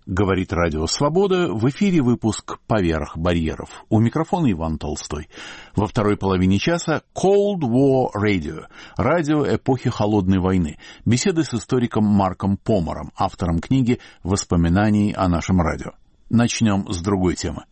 Говорит Радио Свобода, в эфире выпуск «Поверх барьеров». У микрофона Иван Толстой. Во второй половине часа Cold War Radio, радио эпохи Холодной войны. Беседы с историком Марком Помором, автором книги «Воспоминаний о нашем радио». Начнем с другой темы.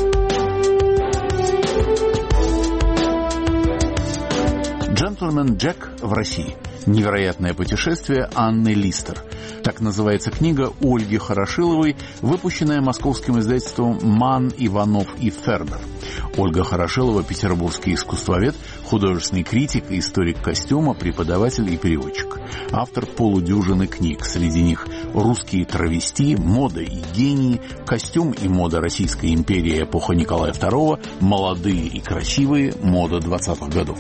«Джентльмен Джек в России. Невероятное путешествие Анны Листер». Так называется книга Ольги Хорошиловой, выпущенная московским издательством «Манн, Иванов и Фербер». Ольга Хорошилова – петербургский искусствовед, художественный критик, историк костюма, преподаватель и переводчик. Автор полудюжины книг, среди них «Русские травести», «Мода и гении», «Костюм и мода Российской империи. Эпоха Николая II», «Молодые и красивые. Мода 20-х годов».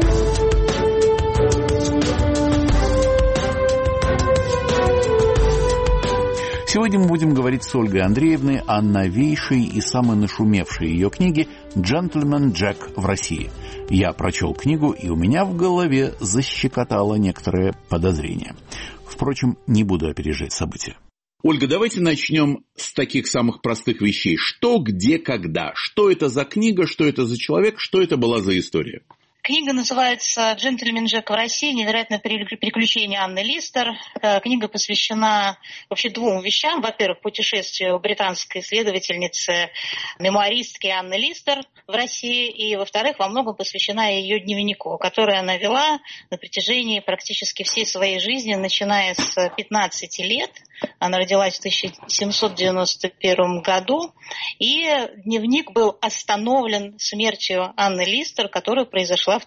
Сегодня мы будем говорить с Ольгой Андреевной о новейшей и самой нашумевшей ее книге «Джентльмен Джек в России». Я прочел книгу, и у меня в голове защекотало некоторое подозрение. Впрочем, не буду опережать события. Ольга, давайте начнем с таких самых простых вещей. Что, где, когда? Что это за книга, что это за человек, что это была за история? Книга называется «Джентльмен Джек в России. Невероятное приключение Анны Листер». Книга посвящена вообще двум вещам. Во-первых, путешествию британской исследовательницы, мемуаристки Анны Листер в России. И, во-вторых, во многом посвящена ее дневнику, который она вела на протяжении практически всей своей жизни, начиная с 15 лет. Она родилась в 1791 году. И дневник был остановлен смертью Анны Листер, которая произошла в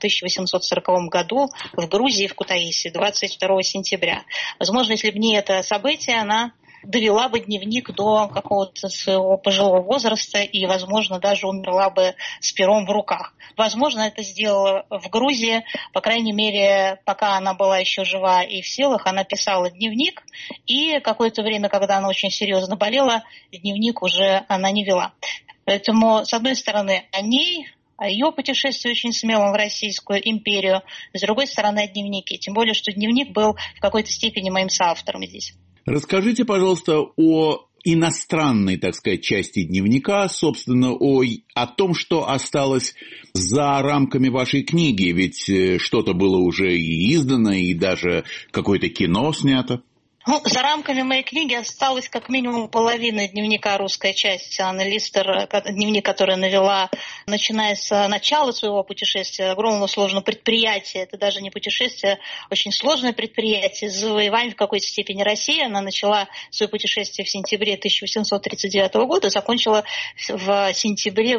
1840 году в Грузии, в Кутаиси, 22 сентября. Возможно, если бы не это событие, она довела бы дневник до какого-то своего пожилого возраста и, возможно, даже умерла бы с пером в руках. Возможно, это сделала в Грузии, по крайней мере, пока она была еще жива и в силах, она писала дневник, и какое-то время, когда она очень серьезно болела, дневник уже она не вела. Поэтому, с одной стороны, о ней, о ее путешествии очень смелом в Российскую империю, с другой стороны, о дневнике. Тем более, что дневник был в какой-то степени моим соавтором здесь. Расскажите, пожалуйста, о иностранной, так сказать, части дневника, собственно, о том, что осталось за рамками вашей книги. Ведь что-то было уже и издано, и даже какое-то кино снято. За рамками моей книги осталась как минимум половина дневника «Русская часть» Анны Листер, дневник, который она вела, начиная с начала своего путешествия, огромного сложного предприятия. Это даже не путешествие, очень сложное предприятие, завоевание в какой-то степени России. Она начала свое путешествие в сентябре 1839 года, закончила в сентябре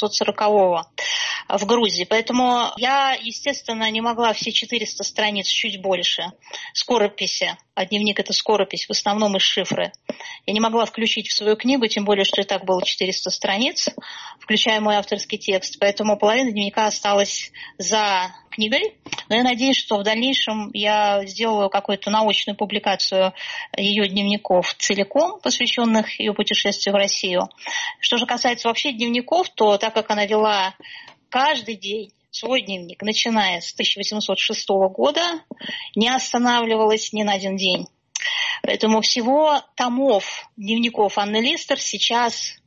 1840 в Грузии. Поэтому я, естественно, не могла все 400 страниц, чуть больше, скорописи, а дневник – это скоропись, в основном из шифры. Я не могла включить в свою книгу, тем более, что и так было 400 страниц, включая мой авторский текст. Поэтому половина дневника осталась за книгой. Но я надеюсь, что в дальнейшем я сделаю какую-то научную публикацию ее дневников целиком, посвященных ее путешествию в Россию. Что же касается вообще дневников, то так как она вела каждый день свой дневник, начиная с 1806 года, не останавливалась ни на один день. Поэтому всего томов дневников Анны Листер сейчас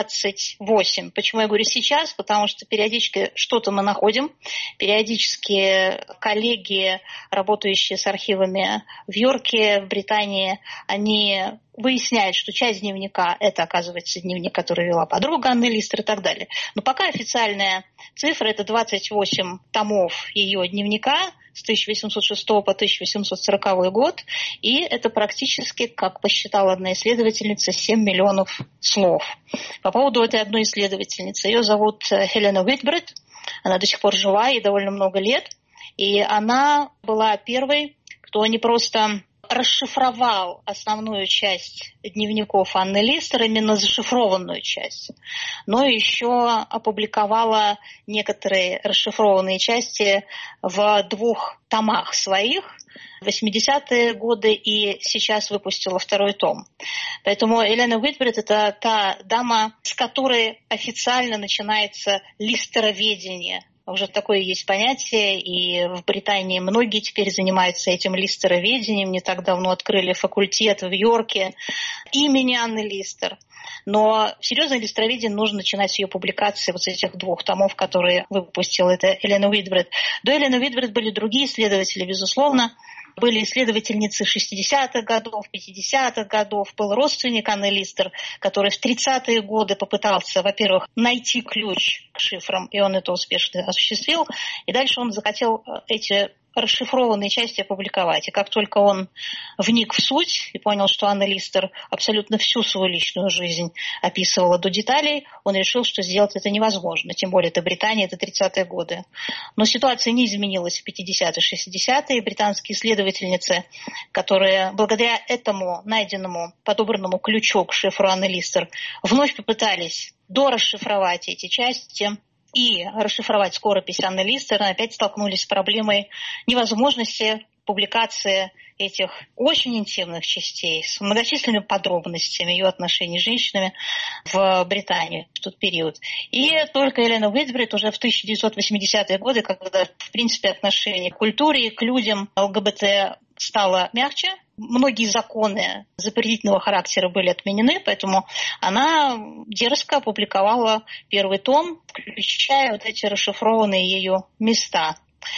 28. Почему я говорю сейчас? Потому что периодически что-то мы находим. Периодически коллеги, работающие с архивами в Йорке, в Британии, они выясняют, что часть дневника – это, оказывается, дневник, который вела подруга Анны Листер и так далее. Но пока официальная цифра – это 28 томов ее дневника с 1806 по 1840 год, и это практически, как посчитала одна исследовательница, 7 миллионов слов. По поводу этой одной исследовательницы, ее зовут Хелена Уитбрид, она до сих пор жива, ей довольно много лет, и она была первой, кто не просто расшифровал основную часть дневников Анны Листер, именно зашифрованную часть, но еще опубликовала некоторые расшифрованные части в 2 томах своих, в 80-е годы, и сейчас выпустила 2-й том. Поэтому Елена Уитбрид – это та дама, с которой официально начинается листероведение Уже такое есть понятие, и в Британии многие теперь занимаются этим листероведением. Не так давно открыли факультет в Йорке имени Анны Листер. Но серьезное листероведение нужно начинать с ее публикации вот с этих 2 томов, которые выпустила это Элена Уитбред. До Элены Уитбред были другие исследователи, безусловно. Были исследовательницы 60-х годов, 50-х годов. Был родственник Анны Листер, который в 30-е годы попытался, во-первых, найти ключ к шифрам, и он это успешно осуществил. И дальше он захотел эти расшифрованные части опубликовать. И как только он вник в суть и понял, что Анна Листер абсолютно всю свою личную жизнь описывала до деталей, он решил, что сделать это невозможно. Тем более это Британия, это 30-е годы. Но ситуация не изменилась в 50-е, 60-е. Британские исследовательницы, которые благодаря этому найденному, подобранному ключу к шифру Анны Листер, вновь попытались дорасшифровать эти части и расшифровать скоропись Анны Листер, опять столкнулись с проблемой невозможности публикации этих очень интимных частей с многочисленными подробностями ее отношений с женщинами в Британии в тот период. И только Элена Уитбрид уже в 1980-е годы, когда, в принципе, отношение к культуре и к людям ЛГБТ стало мягче, многие законы запретительного характера были отменены, поэтому она дерзко опубликовала первый том, включая вот эти расшифрованные ею места.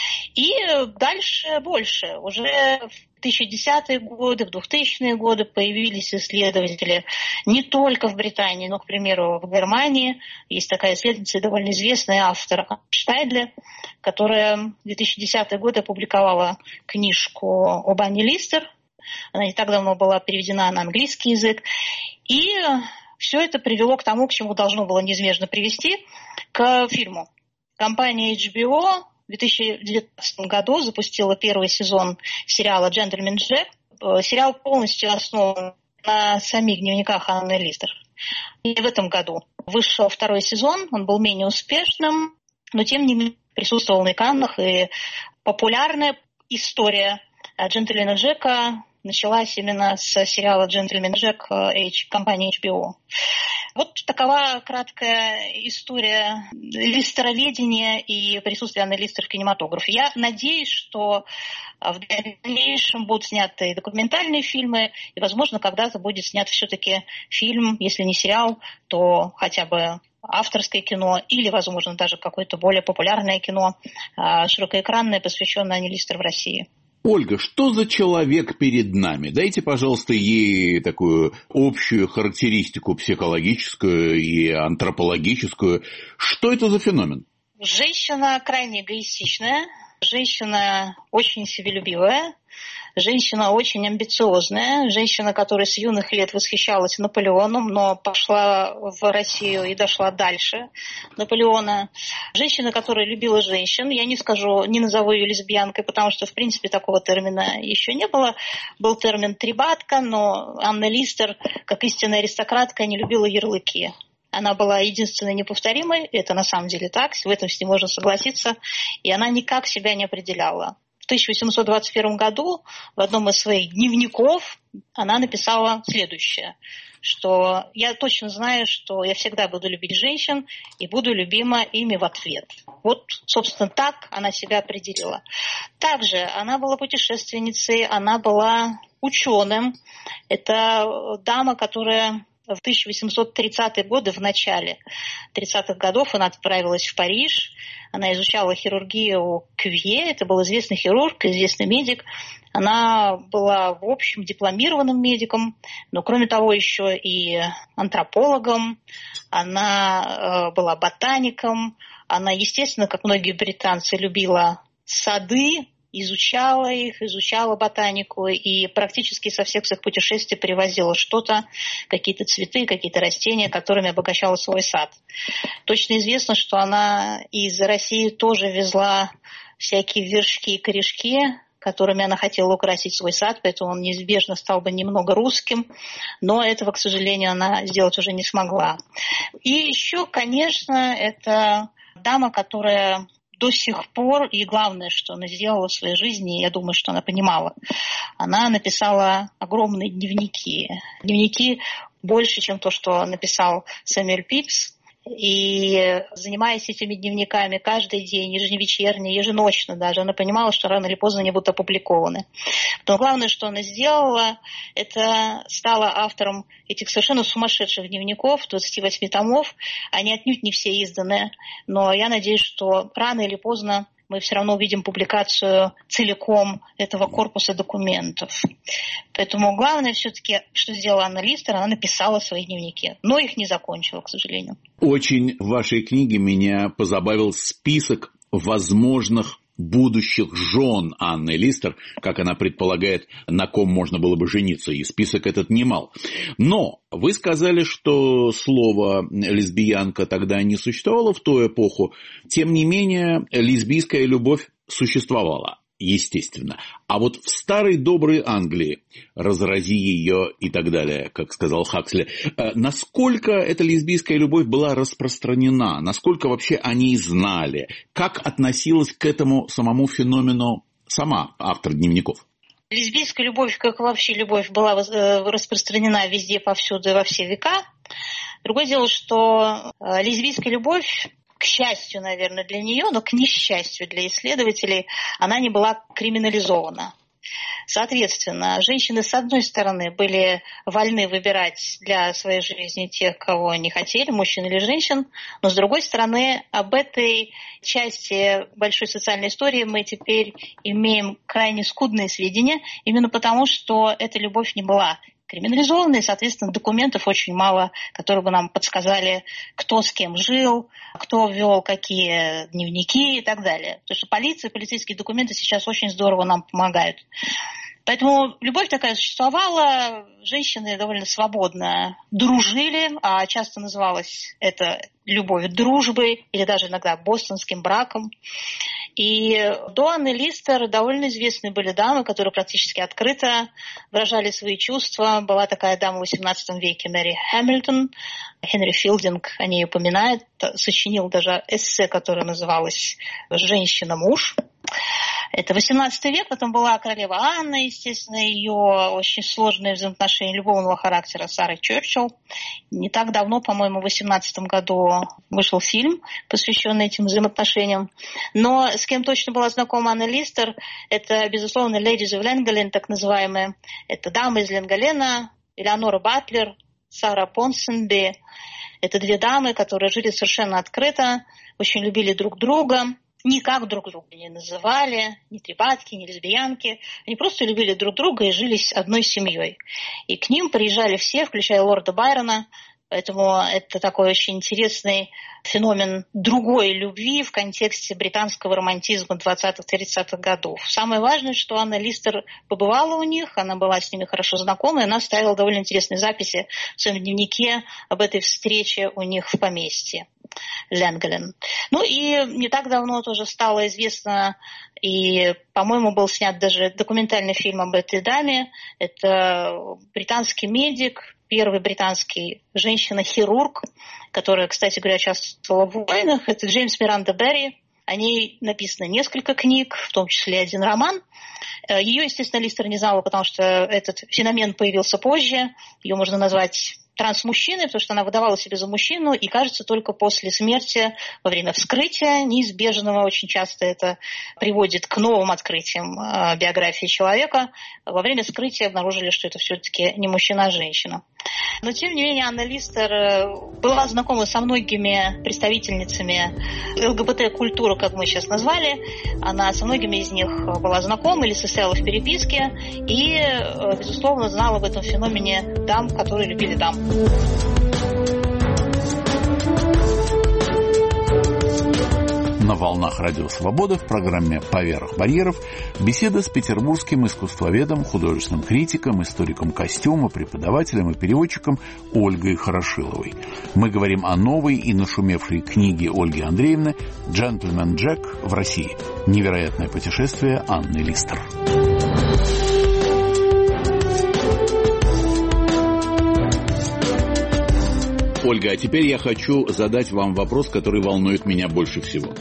И дальше больше. Уже в 1010-е годы, в 2000-е годы появились исследователи не только в Британии, но, к примеру, в Германии. Есть такая исследовательница, довольно известная автор Штайдле, которая в 2010-е годы опубликовала книжку об Анне Листер. Она не так давно была переведена на английский язык. И все это привело к тому, к чему должно было неизбежно привести, к фильму. Компания HBO в 2019 году запустила первый сезон сериала «Джентльмен Джек». Сериал полностью основан на самих дневниках Анны Листер. И в этом году вышел второй сезон, он был менее успешным, но тем не менее присутствовал на экранах, и популярная история «Джентльмена Джека» началась именно с сериала «Джентльмен Джек» компании HBO. Вот такова краткая история листероведения и присутствия Анны Листер в кинематографе. Я надеюсь, что в дальнейшем будут сняты и документальные фильмы, и, возможно, когда-то будет снят все-таки фильм, если не сериал, то хотя бы авторское кино или, возможно, даже какое-то более популярное кино, широкоэкранное, посвященное Анне Листер в России. Ольга, что за человек перед нами? Дайте, пожалуйста, ей такую общую характеристику психологическую и антропологическую. Что это за феномен? Женщина крайне эгоистичная, женщина очень себелюбивая, женщина очень амбициозная, женщина, которая с юных лет восхищалась Наполеоном, но пошла в Россию и дошла дальше Наполеона. Женщина, которая любила женщин. Я не назову ее лесбиянкой, потому что, в принципе, такого термина еще не было. Был термин «трибатка», но Анна Листер, как истинная аристократка, не любила ярлыки. Она была единственной неповторимой, это на самом деле так, в этом с ней можно согласиться, и она никак себя не определяла. В 1821 году в одном из своих дневников она написала следующее, что я точно знаю, что я всегда буду любить женщин и буду любима ими в ответ. Вот, собственно, так она себя определила. Также она была путешественницей, она была ученым. Это дама, которая в 1830-е годы, в начале 30-х годов, она отправилась в Париж. Она изучала хирургию Кювье. Это был известный хирург, известный медик. Она была, в общем, дипломированным медиком, но, кроме того, еще и антропологом. Она была ботаником. Она, естественно, как многие британцы, любила сады, изучала их, изучала ботанику и практически со всех своих путешествий привозила что-то, какие-то цветы, какие-то растения, которыми обогащала свой сад. Точно известно, что она из России тоже везла всякие вершки и корешки, которыми она хотела украсить свой сад, поэтому он неизбежно стал бы немного русским, но этого, к сожалению, она сделать уже не смогла. И еще, конечно, это дама, которая до сих пор, и главное, что она сделала в своей жизни, я думаю, что она понимала, она написала огромные дневники. Дневники больше, чем то, что написал Сэмюэль Пипс. И занимаясь этими дневниками каждый день, ежевечерне, еженочно даже, она понимала, что рано или поздно они будут опубликованы. Но главное, что она сделала, это стала автором этих совершенно сумасшедших дневников, 28 томов. Они отнюдь не все изданы, но я надеюсь, что рано или поздно мы все равно увидим публикацию целиком этого корпуса документов. Поэтому главное все-таки, что сделала Анна Листер, она написала свои дневники, но их не закончила, к сожалению. Очень в вашей книге меня позабавил список возможных будущих жен Анны Листер, как она предполагает, на ком можно было бы жениться, и список этот немал. Но вы сказали, что слово «лесбиянка» тогда не существовало в ту эпоху, тем не менее лесбийская любовь существовала. Естественно. А вот в старой доброй Англии, разрази ее и так далее, как сказал Хаксли, насколько эта лесбийская любовь была распространена, насколько вообще они знали, как относилась к этому самому феномену сама автор дневников? Лесбийская любовь, как вообще любовь, была распространена везде, повсюду и во все века. Другое дело, что лесбийская любовь, к счастью, наверное, для нее, но к несчастью для исследователей, она не была криминализована. Соответственно, женщины, с одной стороны, были вольны выбирать для своей жизни тех, кого они хотели, мужчин или женщин, но, с другой стороны, об этой части большой социальной истории мы теперь имеем крайне скудные сведения, именно потому, что эта любовь не была криминализованные, соответственно, документов очень мало, которые бы нам подсказали, кто с кем жил, кто вел какие дневники и так далее. Потому что полиция, полицейские документы сейчас очень здорово нам помогают. Поэтому любовь такая существовала, женщины довольно свободно дружили, а часто называлась это любовь дружбой или даже иногда бостонским браком. И до Анны Листер довольно известны были дамы, которые практически открыто выражали свои чувства. Была такая дама в XVIII веке Мэри Хэмилтон. Генри Филдинг о ней упоминает, сочинил даже эссе, которое называлось «Женщина-муж». Это XVIII век, потом была королева Анна, естественно, ее очень сложные взаимоотношения любовного характера с Сарой Черчилль. Не так давно, по-моему, в 2018 году вышел фильм, посвященный этим взаимоотношениям. Но с кем точно была знакома Анна Листер, это, безусловно, Ladies of Llangollen, так называемые. Это дамы из Ленголена, Элеонора Батлер, Сара Понсенби. Это две дамы, которые жили совершенно открыто, очень любили друг друга. Никак друг друга не называли, ни трепатки, ни лесбиянки. Они просто любили друг друга и жили одной семьей. И к ним приезжали все, включая лорда Байрона. Поэтому это такой очень интересный феномен другой любви в контексте британского романтизма 20-30-х годов. Самое важное, что Анна Листер побывала у них, она была с ними хорошо знакома, и она оставила довольно интересные записи в своем дневнике об этой встрече у них в поместье Ленголен. Ну и не так давно тоже стало известно, и, по-моему, был снят даже документальный фильм об этой даме. Это британский медик, первый британский женщина-хирург, которая, кстати говоря, участвовала в войнах. Это Джеймс Миранда Берри. О ней написано несколько книг, в том числе один роман. Ее, естественно, Листер не знала, потому что этот феномен появился позже. Ее можно назвать трансмужчиной, потому что она выдавала себя за мужчину, и, кажется, только после смерти, во время вскрытия неизбежного, очень часто это приводит к новым открытиям биографии человека, во время вскрытия обнаружили, что это все-таки не мужчина, а женщина. Но, тем не менее, Анна Листер была знакома со многими представительницами ЛГБТ-культуры, как мы сейчас назвали. Она со многими из них была знакома или состояла в переписке, и, безусловно, знала об этом феномене дам, которые любили дам. На волнах Радио Свобода в программе «Поверх барьеров» беседа с петербургским искусствоведом, художественным критиком, историком костюма, преподавателем и переводчиком Ольгой Хорошиловой. Мы говорим о новой и нашумевшей книге Ольги Андреевны «Джентльмен Джек в России. Невероятное путешествие Анны Листер». Ольга, а теперь я хочу задать вам вопрос, который волнует меня больше всего.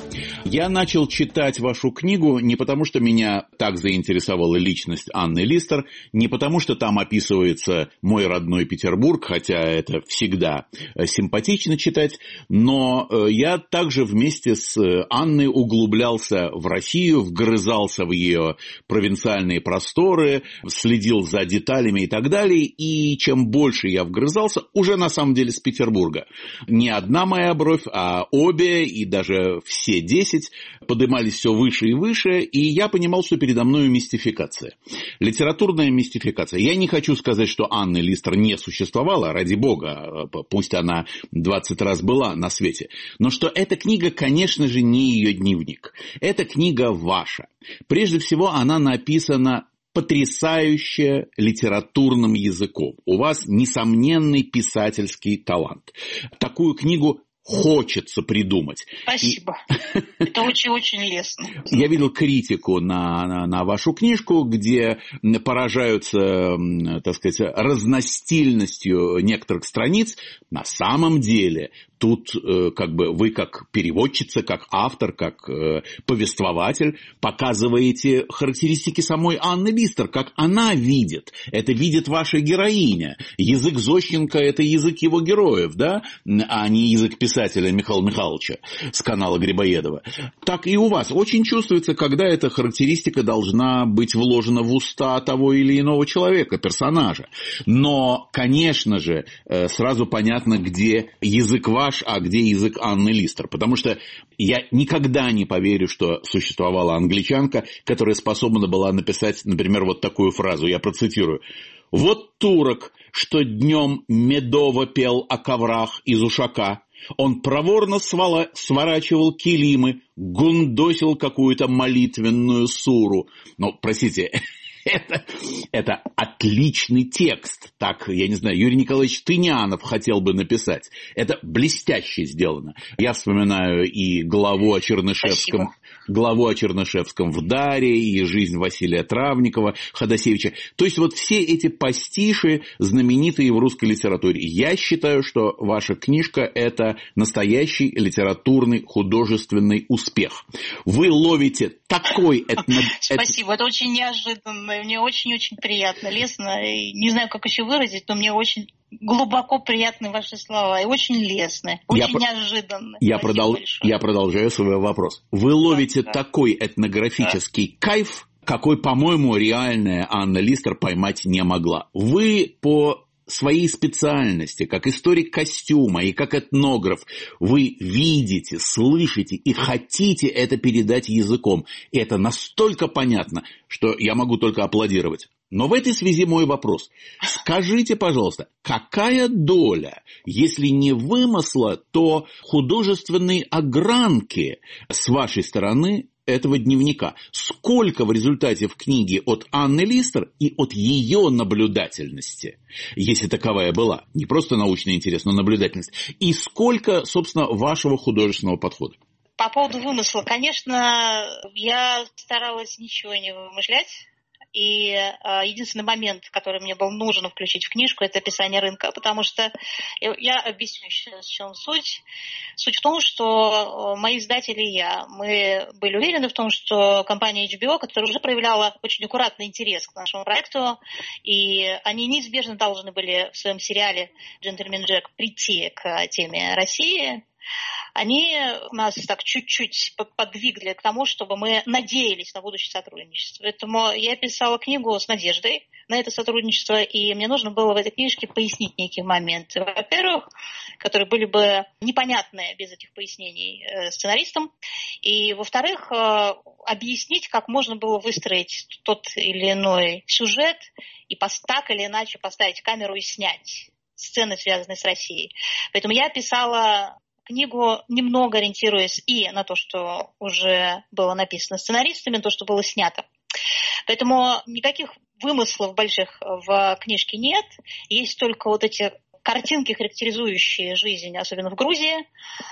Я начал читать вашу книгу не потому, что меня так заинтересовала личность Анны Листер, не потому, что там описывается мой родной Петербург, хотя это всегда симпатично читать, но я также вместе с Анной углублялся в Россию, вгрызался в ее провинциальные просторы, следил за деталями и так далее, и чем больше я вгрызался, уже на самом деле с Петербурга, не одна моя бровь, а обе и даже все 10 поднимались все выше и выше, и я понимал, что передо мной мистификация. Литературная мистификация. Я не хочу сказать, что Анны Листер не существовала, ради бога, пусть она 20 раз была на свете, но что эта книга, конечно же, не ее дневник. Эта книга ваша. Прежде всего, она написана потрясающе литературным языком. У вас несомненный писательский талант. Такую книгу хочется придумать. Спасибо. Это очень-очень лестно. Я видел критику на вашу книжку, где поражаются, так сказать, разностильностью некоторых страниц. На самом деле тут как бы вы как переводчица, как автор, как повествователь показываете характеристики самой Анны Листер, как она видит. Это видит ваша героиня. Язык Зощенко – это язык его героев, да, а не язык писателя Михаила Михайловича с канала Грибоедова. Так и у вас. Очень чувствуется, когда эта характеристика должна быть вложена в уста того или иного человека, персонажа. Но, конечно же, сразу понятно, где язык ваш, а где язык Анны Листер. Потому что я никогда не поверю, что существовала англичанка, которая способна была написать, например, вот такую фразу. Я процитирую. «Вот турок, что днем медово пел о коврах из Ушака. Он проворно сворачивал килимы, гундосил какую-то молитвенную суру». Ну, простите, это отличный текст. Так, я не знаю, Юрий Николаевич Тынянов хотел бы написать. Это блестяще сделано. Я вспоминаю и главу о Чернышевском. Спасибо. Главу о Чернышевском в «Даре», и жизнь Василия Травникова, Ходосевича. То есть вот все эти пастиши, знаменитые в русской литературе. Я считаю, что ваша книжка – это настоящий литературный художественный успех. Вы ловите такой... Спасибо, это очень неожиданно, мне очень-очень приятно, лестно. И не знаю, как еще выразить, но мне очень... глубоко приятны ваши слова и очень лестны, очень неожиданны. Я продолжаю свой вопрос. Вы ловите такой этнографический кайф, какой, по-моему, реальная Анна Листер поймать не могла. Вы по своей специальности, как историк костюма и как этнограф, вы видите, слышите и хотите это передать языком. И это настолько понятно, что я могу только аплодировать. Но в этой связи мой вопрос. Скажите, пожалуйста, какая доля, если не вымысла, то художественной огранки с вашей стороны этого дневника? Сколько в результате в книге от Анны Листер и от ее наблюдательности, если таковая была, не просто научный интерес, но наблюдательность, и сколько, собственно, вашего художественного подхода? По поводу вымысла, конечно, я старалась ничего не вымышлять. И единственный момент, который мне был нужен включить в книжку, это описание рынка, потому что я объясню сейчас, в чем суть. Суть в том, что мои издатели и я, мы были уверены в том, что компания HBO, которая уже проявляла очень аккуратный интерес к нашему проекту, и они неизбежно должны были в своем сериале «Джентльмен Джек» прийти к теме России, они нас так чуть-чуть подвигли к тому, чтобы мы надеялись на будущее сотрудничество. Поэтому я писала книгу с надеждой на это сотрудничество, и мне нужно было в этой книжке пояснить некие моменты. Во-первых, которые были бы непонятны без этих пояснений сценаристам. И, во-вторых, объяснить, как можно было выстроить тот или иной сюжет и так или иначе поставить камеру и снять сцены, связанные с Россией. Поэтому я писала книгу, немного ориентируясь и на то, что уже было написано сценаристами, на то, что было снято. Поэтому никаких вымыслов больших в книжке нет. Есть только вот эти картинки, характеризующие жизнь, особенно в Грузии,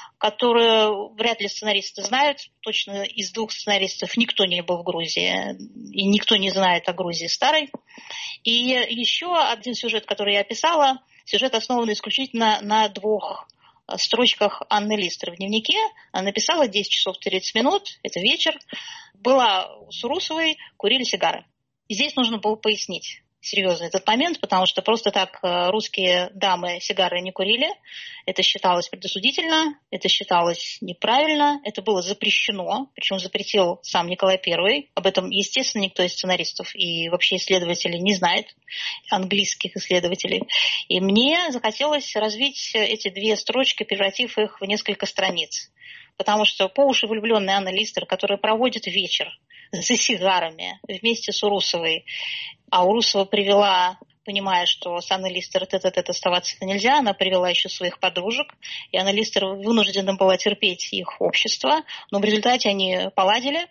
которые вряд ли сценаристы знают. Точно из 2 сценаристов никто не был в Грузии, и никто не знает о Грузии старой. И еще один сюжет, который я описала, сюжет основан исключительно на 2 строчках Анны Листер в дневнике. Она написала 10 часов 30 минут, это вечер. Была с Урусовой, курили сигары. И здесь нужно было пояснить серьезно этот момент, потому что просто так русские дамы сигары не курили. Это считалось предосудительно, это считалось неправильно, это было запрещено, причем запретил сам Николай I. Об этом, естественно, никто из сценаристов и вообще исследователей не знает, английских исследователей. И мне захотелось развить эти две строчки, превратив их в несколько страниц. Потому что по уши влюбленная Анна Листер, которая проводит вечер за сигарами вместе с Урусовой, а Урусова привела, понимая, что с Анной Листер тет-а-тет оставаться нельзя, она привела еще своих подружек, и Анна Листер вынуждена была терпеть их общество, но в результате они поладили,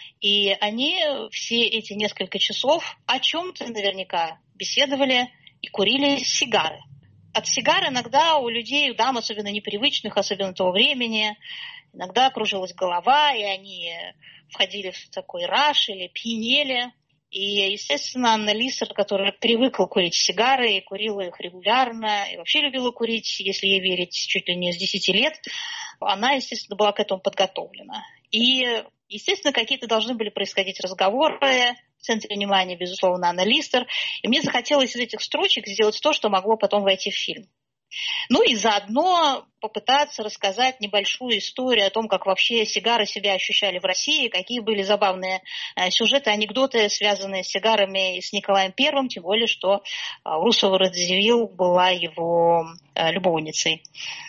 и они все эти несколько часов о чем-то наверняка беседовали и курили сигары. От сигар иногда у людей, у дам, особенно непривычных, особенно того времени, иногда кружилась голова, и они входили в такой раш или пьянели. И, естественно, Анна Листер, которая привыкла курить сигары и курила их регулярно, и вообще любила курить, если ей верить, чуть ли не с 10 лет, она, естественно, была к этому подготовлена. И, естественно, какие-то должны были происходить разговоры. В центре внимания, безусловно, Анна Листер. И мне захотелось из этих строчек сделать то, что могло потом войти в фильм. Ну и заодно попытаться рассказать небольшую историю о том, как вообще сигары себя ощущали в России, какие были забавные сюжеты, анекдоты, связанные с сигарами и с Николаем I, тем более, что Урусова-Радзивилл была его любовницей.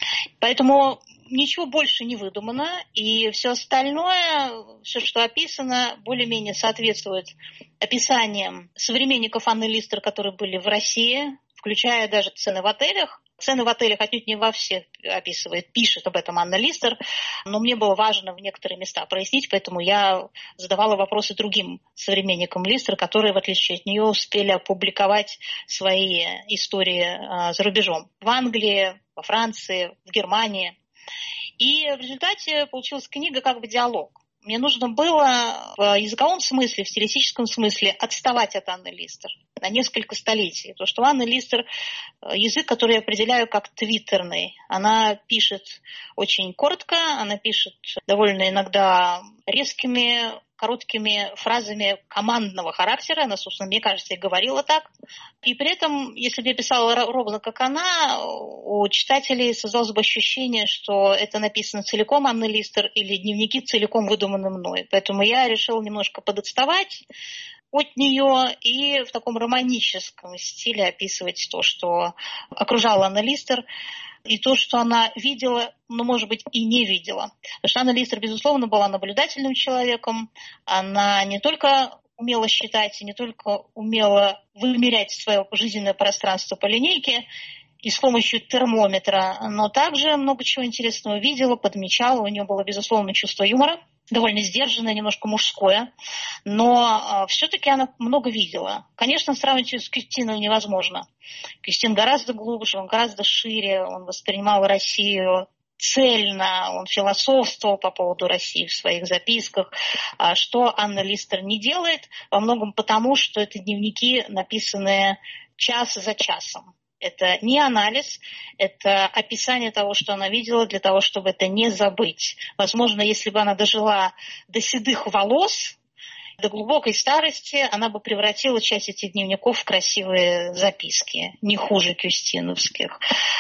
Поэтому ничего больше не выдумано, и все остальное, все, что описано, более-менее соответствует описаниям современников Анны Листер, которые были в России, включая даже цены в отелях. Цены в отелях отнюдь не во всех описывает, пишет об этом Анна Листер, но мне было важно в некоторые места прояснить, поэтому я задавала вопросы другим современникам Листер, которые, в отличие от нее, успели опубликовать свои истории за рубежом. В Англии, во Франции, в Германии. И в результате получилась книга как бы диалог. Мне нужно было в языковом смысле, в стилистическом смысле отставать от Анны Листер на несколько столетий. Потому что у Анны Листер язык, который я определяю как твиттерный. Она пишет очень коротко, она пишет довольно иногда резкими, короткими фразами командного характера. Она, собственно, мне кажется, и говорила так. И при этом, если бы я писала ровно как она, у читателей создалось бы ощущение, что это написано целиком Анной Листер или дневники целиком выдуманы мной. Поэтому я решила немножко подотставать от нее и в таком романическом стиле описывать то, что окружала Анна Листер, и то, что она видела, но, может быть, и не видела. Потому что Анна Листер, безусловно, была наблюдательным человеком. Она не только умела считать, не только умела вымерять свое жизненное пространство по линейке и с помощью термометра, но также много чего интересного видела, подмечала. У нее было, безусловно, чувство юмора, довольно сдержанное, немножко мужское, но все-таки она много видела. Конечно, сравнивать ее с Кюстиной невозможно. Кюстин гораздо глубже, он гораздо шире, он воспринимал Россию цельно, он философствовал по поводу России в своих записках, что Анна Листер не делает, во многом потому, что это дневники, написанные час за часом. Это не анализ, это описание того, что она видела, для того, чтобы это не забыть. Возможно, если бы она дожила до седых волос, до глубокой старости, она бы превратила часть этих дневников в красивые записки, не хуже кюстиновских.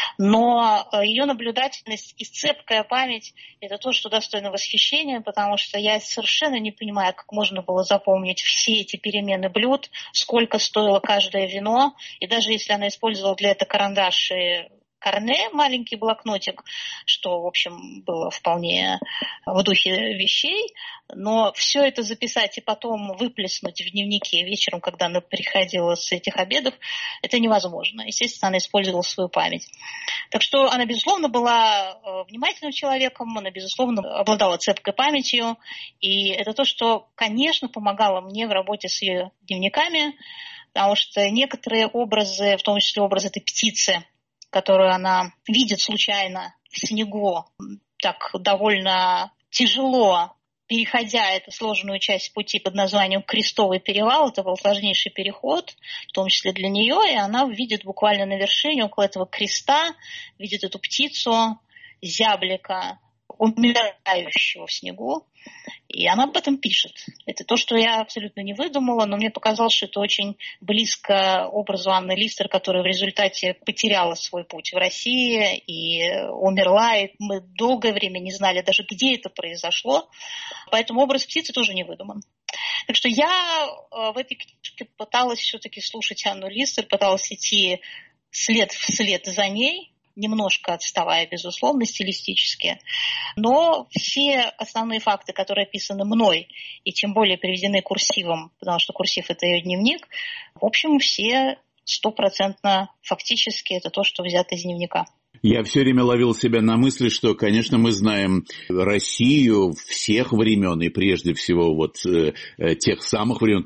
Но ее наблюдательность и цепкая память – это то, что достойно восхищения, потому что я совершенно не понимаю, как можно было запомнить все эти перемены блюд, сколько стоило каждое вино, и даже если она использовала для этого карандаш и карне, маленький блокнотик, что, в общем, было вполне в духе вещей, но все это записать и потом выплеснуть в дневнике вечером, когда она приходила с этих обедов, это невозможно. Естественно, она использовала свою память. Так что она, безусловно, была внимательным человеком, она, безусловно, обладала цепкой памятью, и это то, что, конечно, помогало мне в работе с ее дневниками, потому что некоторые образы, в том числе образ этой птицы, которую она видит случайно в снегу, так довольно тяжело, переходя эту сложную часть пути под названием Крестовый перевал. Это был сложнейший переход, в том числе для нее, и она видит буквально на вершине, около этого креста, видит эту птицу, зяблика, умирающего в снегу. И она об этом пишет. Это то, что я абсолютно не выдумала, но мне показалось, что это очень близко образу Анны Листер, которая в результате потеряла свой путь в России и умерла. И мы долгое время не знали даже, где это произошло. Поэтому образ птицы тоже не выдуман. Так что я в этой книжке пыталась все-таки слушать Анну Листер, пыталась идти след вслед за ней, немножко отставая, безусловно, стилистически. Но все основные факты, которые описаны мной, и тем более приведены курсивом, потому что курсив – это ее дневник, в общем, все 100% фактически это то, что взято из дневника. Я все время ловил себя на мысли, что, конечно, мы знаем Россию всех времен, и прежде всего вот тех самых времен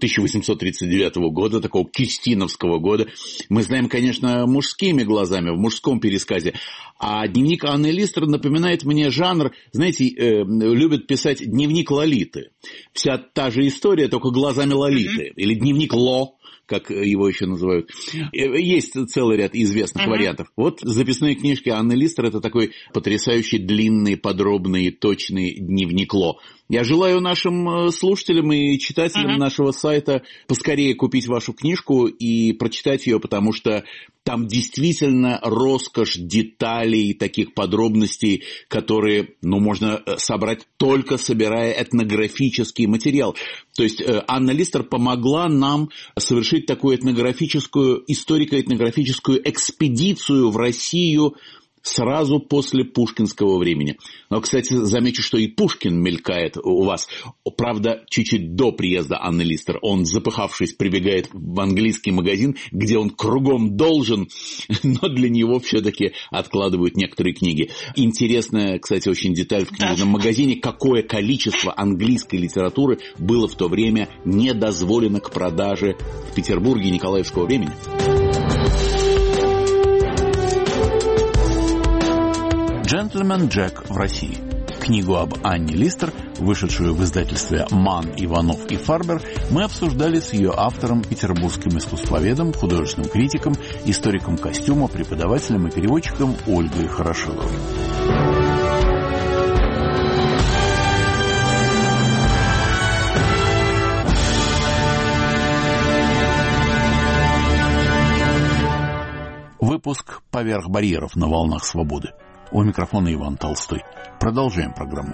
1839 года, такого кюстиновского года. Мы знаем, конечно, мужскими глазами, в мужском пересказе. А дневник Анны Листер напоминает мне жанр, знаете, любят писать дневник Лолиты. Вся та же история, только глазами Лолиты. Или дневник Ло, как его еще называют. Есть целый ряд известных вариантов. Вот записные книжки Анны Листер – это такой потрясающий длинный, подробный, точный дневник Ло. Я желаю нашим слушателям и читателям нашего сайта поскорее купить вашу книжку и прочитать ее, потому что там действительно роскошь деталей, таких подробностей, которые, можно собрать только собирая этнографический материал. То есть Анна Листер помогла нам совершить такую этнографическую, историко-этнографическую экспедицию в Россию сразу после пушкинского времени. Но, кстати, замечу, что и Пушкин мелькает у вас. Правда, чуть-чуть до приезда Анны Листер. Он, запыхавшись, прибегает в английский магазин, где он кругом должен, но для него все-таки откладывают некоторые книги. Интересная, кстати, очень деталь в книжном магазине, какое количество английской литературы было в то время не дозволено к продаже в Петербурге Николаевского времени. «Джентльмен Джек в России». Книгу об Анне Листер, вышедшую в издательстве «Манн, Иванов и Фарбер», мы обсуждали с ее автором, петербургским искусствоведом, художественным критиком, историком костюма, преподавателем и переводчиком Ольгой Хорошиловой. Выпуск «Поверх барьеров» на волнах свободы. У микрофона Иван Толстой. Продолжаем программу.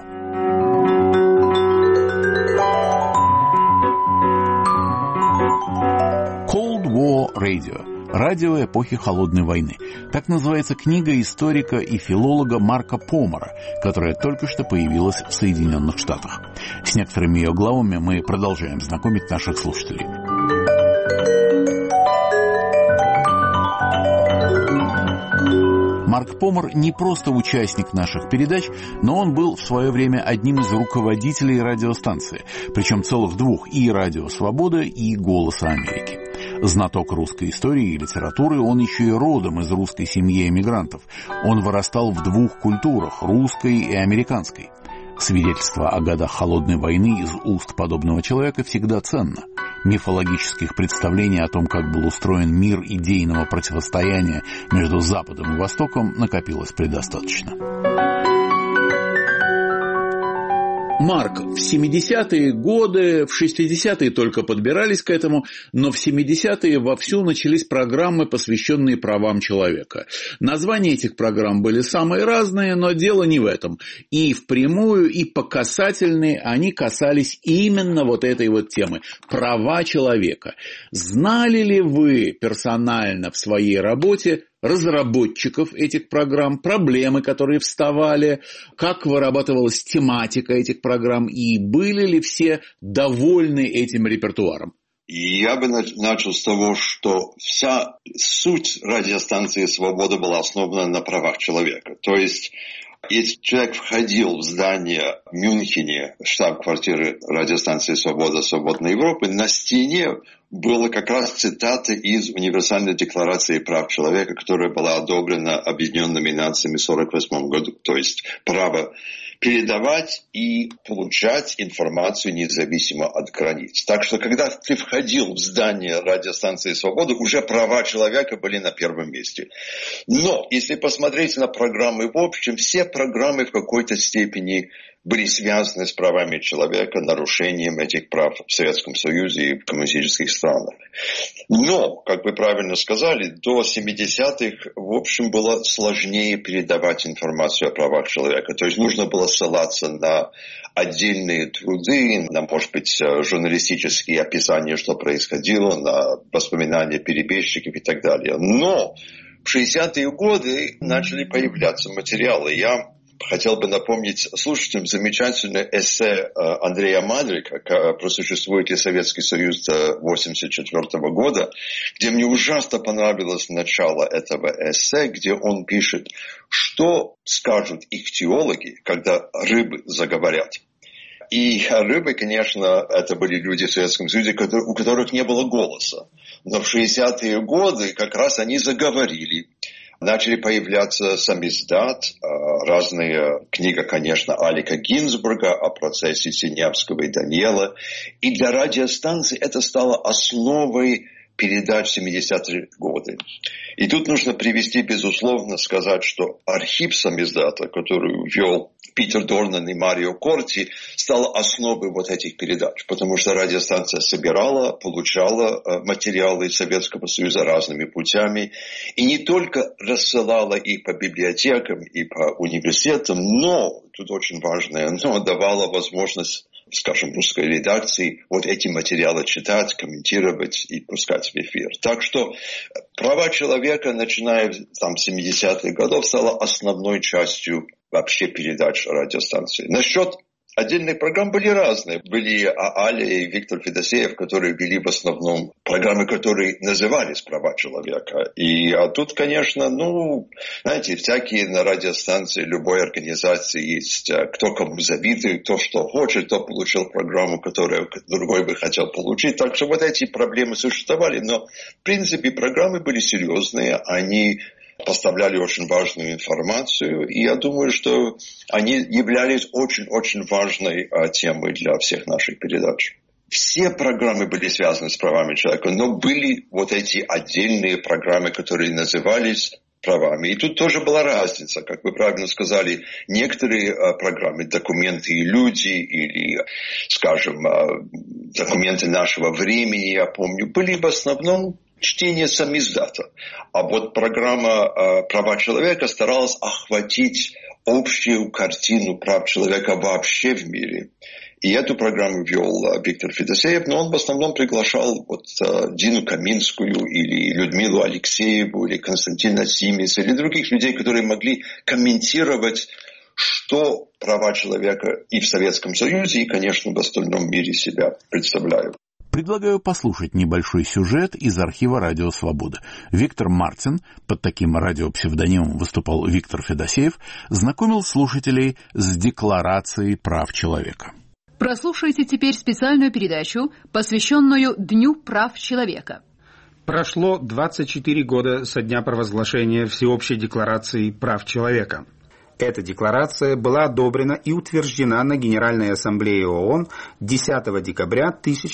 Cold War Radio. Радио эпохи Холодной войны. Так называется книга историка и филолога Марка Помара, которая только что появилась в Соединенных Штатах. С некоторыми ее главами мы продолжаем знакомить наших слушателей. Марк Помар не просто участник наших передач, но он был в свое время одним из руководителей радиостанции, причем целых двух, и «Радио Свобода», и «Голоса Америки». Знаток русской истории и литературы, он еще и родом из русской семьи эмигрантов. Он вырастал в двух культурах – русской и американской. Свидетельство о годах Холодной войны из уст подобного человека всегда ценно. Мифологических представлений о том, как был устроен мир идейного противостояния между Западом и Востоком, накопилось предостаточно. Марк, в 70-е годы, в 60-е только подбирались к этому, но в 70-е вовсю начались программы, посвященные правам человека. Названия этих программ были самые разные, но дело не в этом. И впрямую, и по касательной они касались именно вот этой вот темы – права человека. Знали ли вы персонально в своей работе разработчиков этих программ, проблемы, которые вставали, как вырабатывалась тематика этих программ и были ли все довольны этим репертуаром? Я бы начал с того, что вся суть радиостанции «Свобода» была основана на правах человека. То есть, если человек входил в здание в Мюнхене, штаб-квартиры радиостанции «Свобода», «Свободной Европы», на стене была как раз цитата из Универсальной декларации прав человека, которая была одобрена Объединенными Нациями в 1948 году. То есть право передавать и получать информацию независимо от границ. Так что, когда ты входил в здание радиостанции «Свобода», уже права человека были на первом месте. Но, если посмотреть на программы в общем, все программы в какой-то степени были связаны с правами человека, нарушением этих прав в Советском Союзе и в коммунистических странах. Но, как вы правильно сказали, до 70-х, в общем, было сложнее передавать информацию о правах человека. То есть нужно было ссылаться на отдельные труды, на, может быть, журналистические описания, что происходило, на воспоминания перебежчиков и так далее. Но в 60-е годы начали появляться материалы. Я хотел бы напомнить слушателям замечательное эссе Андрея Мадрика «Просуществует ли Советский Союз до 1984 года», где мне ужасно понравилось начало этого эссе, где он пишет, что скажут их теологи, когда рыбы заговорят. И рыбы, конечно, это были люди в Советском Союзе, у которых не было голоса. Но в 60-е годы как раз они заговорили. Начали появляться самиздат, разные книги, конечно, Алика Гинзбурга о процессе Синявского и Даниэла. И для радиостанций это стало основой передач в 70-е годы. И тут нужно привести, безусловно, сказать, что архив самиздата, который вел Питер Дорнан и Марио Корти, стал основой вот этих передач, потому что радиостанция собирала, получала материалы из Советского Союза разными путями, и не только рассылала их по библиотекам и по университетам, но, тут очень важное, но давала возможность, скажем, русской редакции вот эти материалы читать, комментировать и пускать в эфир. Так что права человека, начиная там, с 70-х годов, стала основной частью вообще передач радиостанции. Насчет отдельных программ были разные. Были Аля и Виктор Федосеев, которые вели в основном программы, которые назывались «Права человека». А тут, конечно, знаете, всякие на радиостанции любой организации есть, кто кому завидует, кто что хочет, кто получил программу, которую другой бы хотел получить. Так что вот эти проблемы существовали. Но, в принципе, программы были серьезные, они поставляли очень важную информацию, и я думаю, что они являлись очень-очень важной темой для всех наших передач. Все программы были связаны с правами человека, но были вот эти отдельные программы, которые назывались правами. И тут тоже была разница, как вы правильно сказали, некоторые программы «Документы и люди» или, скажем, «Документы нашего времени», я помню, были в основном чтение самиздата. А вот программа «Права человека» старалась охватить общую картину прав человека вообще в мире. И эту программу вел Виктор Федосеев, но он в основном приглашал Дину Каминскую или Людмилу Алексееву или Константина Симиса или других людей, которые могли комментировать, что права человека и в Советском Союзе, и, конечно, в остальном мире себя представляют. Предлагаю послушать небольшой сюжет из архива «Радио Свобода». Виктор Мартин, под таким радиопсевдонимом выступал Виктор Федосеев, знакомил слушателей с Декларацией прав человека. Прослушайте теперь специальную передачу, посвященную Дню прав человека. Прошло 24 года со дня провозглашения Всеобщей декларации прав человека. Эта декларация была одобрена и утверждена на Генеральной Ассамблее ООН 10 декабря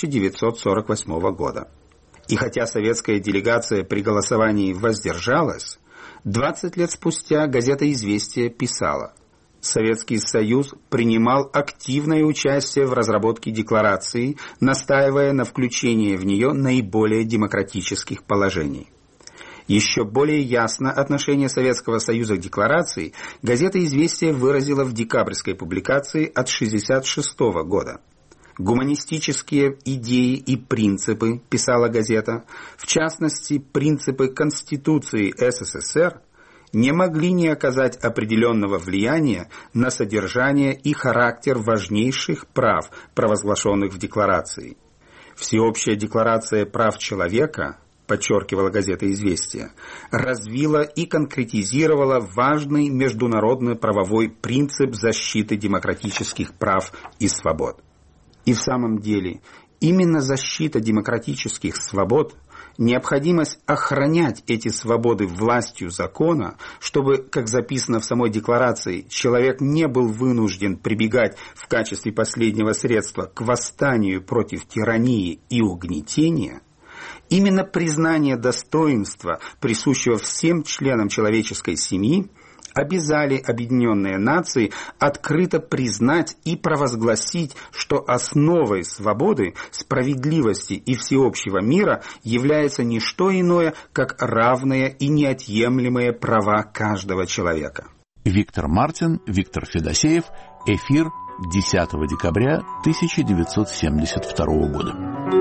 1948 года. И хотя советская делегация при голосовании воздержалась, 20 лет спустя газета «Известия» писала: Советский Союз принимал активное участие в разработке декларации, настаивая на включении в нее наиболее демократических положений. Еще более ясно отношение Советского Союза к декларации газета «Известия» выразила в декабрьской публикации от 1966 года. Гуманистические идеи и принципы, писала газета, в частности, принципы Конституции СССР, не могли не оказать определенного влияния на содержание и характер важнейших прав, провозглашенных в декларации. Всеобщая декларация прав человека, подчеркивала газета «Известия», развила и конкретизировала важный международно-правовой принцип защиты демократических прав и свобод. И в самом деле, именно защита демократических свобод необходимость охранять эти свободы властью закона, чтобы, как записано в самой декларации, человек не был вынужден прибегать в качестве последнего средства к восстанию против тирании и угнетения, именно признание достоинства, присущего всем членам человеческой семьи, обязали Объединенные Нации открыто признать и провозгласить, что основой свободы, справедливости и всеобщего мира является не что иное, как равные и неотъемлемые права каждого человека. Виктор Мартин, Виктор Федосеев. Эфир 10 декабря 1972 года.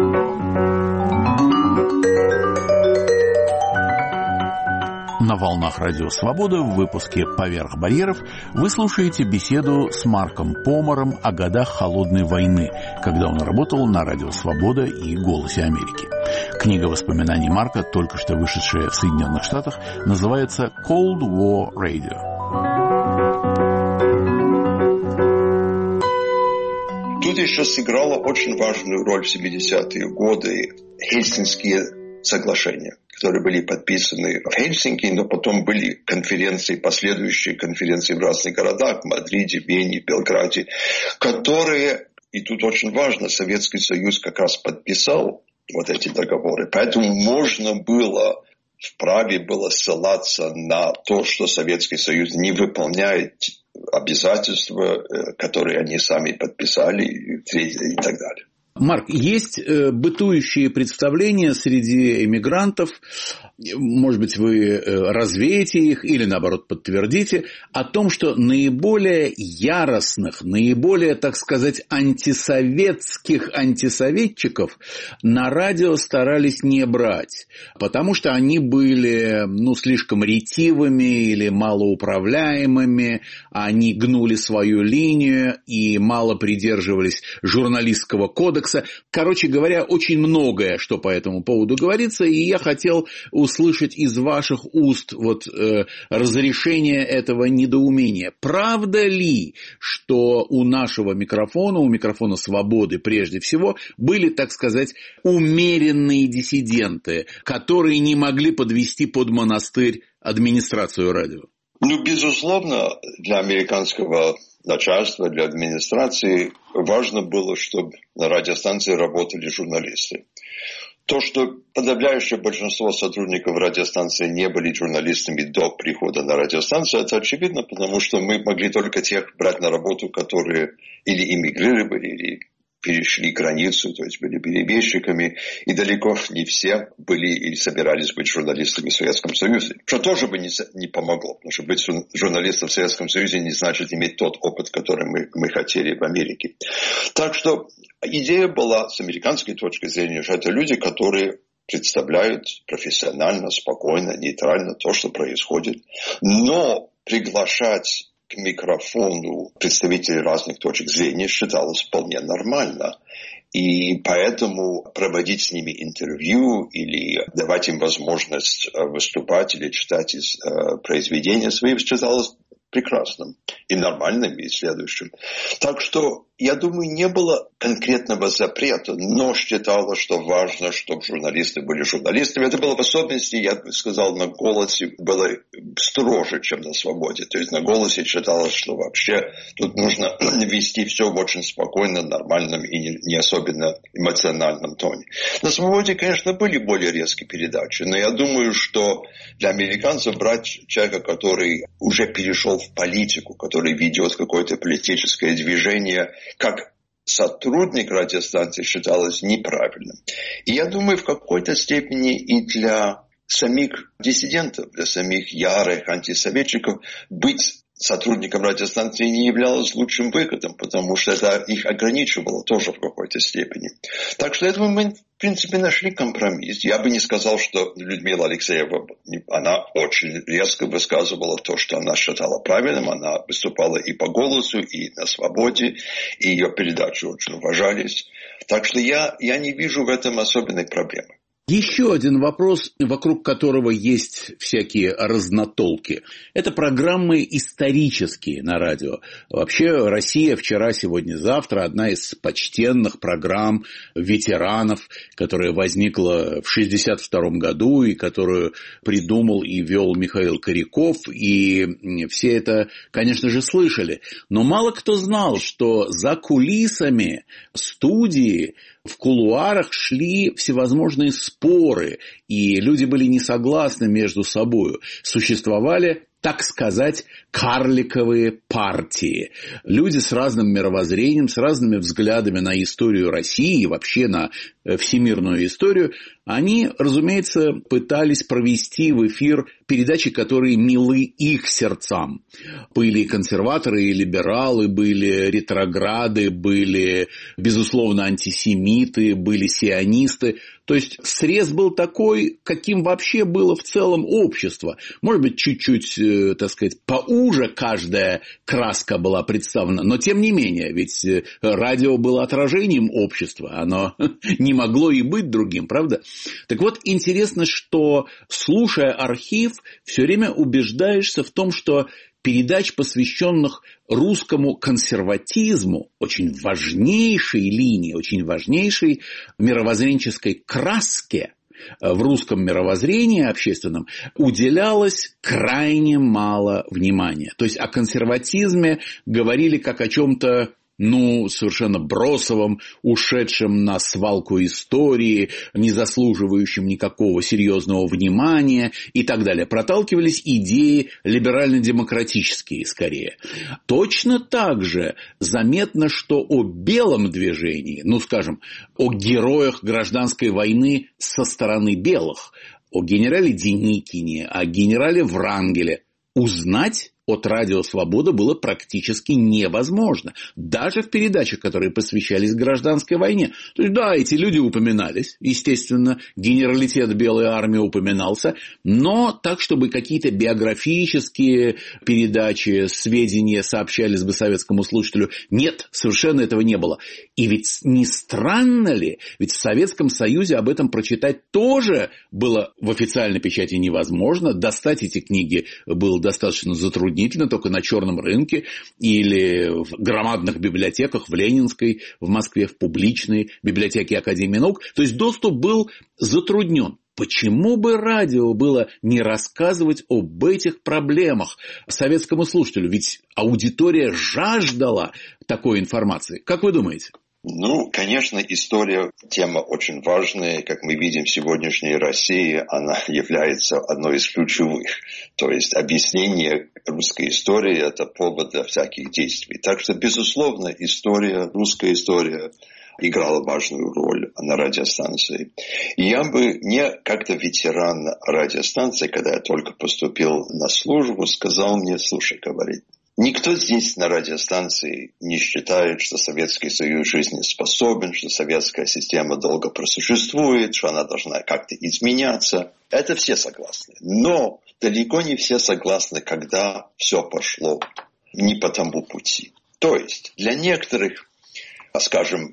На волнах Радио Свобода в выпуске «Поверх барьеров» вы слушаете беседу с Марком Помором о годах Холодной войны, когда он работал на Радио Свобода и «Голосе Америки». Книга воспоминаний Марка, только что вышедшая в Соединенных Штатах, называется «Cold War Radio». Тут еще сыграла очень важную роль в 70-е годы Хельсинские соглашения, которые были подписаны в Хельсинки, но потом были конференции, последующие конференции в разных городах, в Мадриде, Вене, Белграде, которые, и тут очень важно, Советский Союз как раз подписал вот эти договоры, поэтому можно было, вправе было ссылаться на то, что Советский Союз не выполняет обязательства, которые они сами подписали и так далее. Марк, есть бытующие представления среди эмигрантов, может быть, вы развеете их или, наоборот, подтвердите, о том, что наиболее яростных, наиболее, так сказать, антисоветских антисоветчиков на радио старались не брать, потому что они были, слишком ретивыми или малоуправляемыми, они гнули свою линию и мало придерживались журналистского кодекса. Короче говоря, очень многое, что по этому поводу говорится, и я хотел услышать из ваших уст разрешение этого недоумения. Правда ли, что у нашего микрофона, у микрофона «Свободы» прежде всего, были, так сказать, умеренные диссиденты, которые не могли подвести под монастырь администрацию радио? Безусловно, для американского начальства, для администрации важно было, чтобы на радиостанции работали журналисты. То, что подавляющее большинство сотрудников радиостанции не были журналистами до прихода на радиостанцию, это очевидно, потому что мы могли только тех брать на работу, которые или эмигрировали, или перешли границу, то есть были перебежчиками, и далеко не все были или собирались быть журналистами в Советском Союзе. Что тоже бы не помогло, потому что быть журналистом в Советском Союзе не значит иметь тот опыт, который мы хотели в Америке. Так что идея была с американской точки зрения, что это люди, которые представляют профессионально, спокойно, нейтрально то, что происходит, но приглашать к микрофону представителей разных точек зрения считалось вполне нормально. И поэтому проводить с ними интервью или давать им возможность выступать или читать из произведения своих считалось прекрасным и нормальным, и следующим. Так что, я думаю, не было конкретного запрета, но считалось, что важно, чтобы журналисты были журналистами. Это было в особенности, я бы сказал, на «Голосе» было строже, чем на «Свободе». То есть на «Голосе» считалось, что вообще тут нужно вести все в очень спокойном, нормальном и не особенно эмоциональном тоне. На «Свободе», конечно, были более резкие передачи, но я думаю, что для американцев брать человека, который уже перешел в политику, который ведет какое-то политическое движение, как сотрудник радиостанции, считалось неправильным. И я думаю, в какой-то степени и для самих диссидентов, для самих ярых антисоветчиков быть сотрудником радиостанции не являлось лучшим выходом, потому что это их ограничивало тоже в какой-то степени. Так что это мы, в принципе, нашли компромисс. Я бы не сказал, что Людмила Алексеева, она очень резко высказывала то, что она считала правильным. Она выступала и по «Голосу», и на «Свободе», и ее передачи очень уважались. Так что я не вижу в этом особенной проблемы. Еще один вопрос, вокруг которого есть всякие разнотолки. Это программы исторические на радио. Вообще «Россия. Вчера, сегодня, завтра» – одна из почтенных программ ветеранов, которая возникла в 1962 году и которую придумал и вел Михаил Коряков. И все это, конечно же, слышали. Но мало кто знал, что за кулисами студии в кулуарах шли всевозможные споры, и люди были не согласны между собой. Существовали, так сказать, карликовые партии. Люди с разным мировоззрением, с разными взглядами на историю России и вообще на всемирную историю, они, разумеется, пытались провести в эфир передачи, которые милы их сердцам. Были и консерваторы, и либералы, были ретрограды, были, безусловно, антисемиты, были сионисты. То есть срез был такой, каким вообще было в целом общество. Может быть, чуть-чуть, так сказать, поуже каждая краска была представлена, но тем не менее, ведь радио было отражением общества, оно не могло и быть другим, правда? Так вот, интересно, что, слушая архив, все время убеждаешься в том, что передач, посвященных русскому консерватизму, очень важнейшей линии, очень важнейшей мировоззренческой краске в русском мировоззрении общественном, уделялось крайне мало внимания. То есть о консерватизме говорили как о чем-то, совершенно бросовым, ушедшим на свалку истории, не заслуживающим никакого серьезного внимания и так далее. Проталкивались идеи либерально-демократические скорее. Точно так же заметно, что о белом движении, скажем, о героях гражданской войны со стороны белых, о генерале Деникине, о генерале Врангеле узнать от «Радио Свобода» было практически невозможно. Даже в передачах, которые посвящались гражданской войне. То есть, да, эти люди упоминались. Естественно, генералитет Белой армии упоминался. Но так, чтобы какие-то биографические передачи, сведения сообщались бы советскому слушателю. Нет, совершенно этого не было. И ведь не странно ли? Ведь в Советском Союзе об этом прочитать тоже было в официальной печати невозможно. Достать эти книги было достаточно затруднительно. Только на черном рынке или в громадных библиотеках в Ленинской, в Москве, в публичной библиотеке Академии наук. То есть доступ был затруднен. Почему бы радио было не рассказывать об этих проблемах советскому слушателю? Ведь аудитория жаждала такой информации. Как вы думаете? Конечно, история – тема очень важная. Как мы видим в сегодняшней России, она является одной из ключевых. То есть объяснение русской истории – это повод для всяких действий. Так что, безусловно, русская история играла важную роль на радиостанции. И я бы не как-то ветеран радиостанции, когда я только поступил на службу, сказал мне: слушай, говорит, никто здесь на радиостанции не считает, что Советский Союз жизнеспособен, что советская система долго просуществует, что она должна как-то изменяться. Это все согласны. Но далеко не все согласны, когда все пошло не по тому пути. То есть для некоторых, скажем,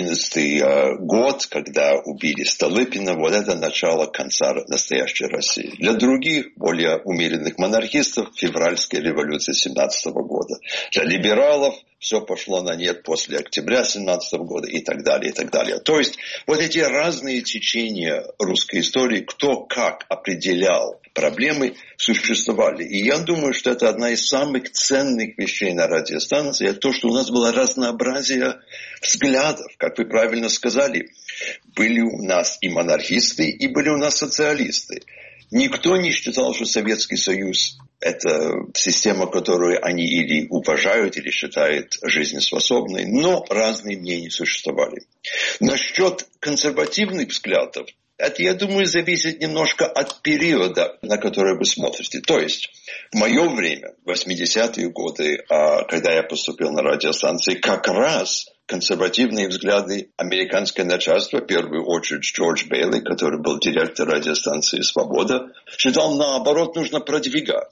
11-й год, когда убили Столыпина, вот это начало конца настоящей России. Для других, более умеренных монархистов, февральская революция 17 года. Для либералов все пошло на нет после октября 17 года и так далее, и так далее. То есть вот эти разные течения русской истории, кто как определял проблемы, существовали. И я думаю, что это одна из самых ценных вещей на радиостанции, это то, что у нас было разнообразие взглядов, как вы правильно сказали. Были у нас и монархисты, и были у нас социалисты. Никто не считал, что Советский Союз – это система, которую они или уважают, или считают жизнеспособной, но разные мнения существовали. Насчет консервативных взглядов, это, я думаю, зависит немножко от периода, на который вы смотрите. То есть, в мое время, 80-е годы, когда я поступил на радиостанции, как раз консервативные взгляды американское начальство, в первую очередь Джордж Бейли, который был директор радиостанции «Свобода», считал, наоборот, нужно продвигать.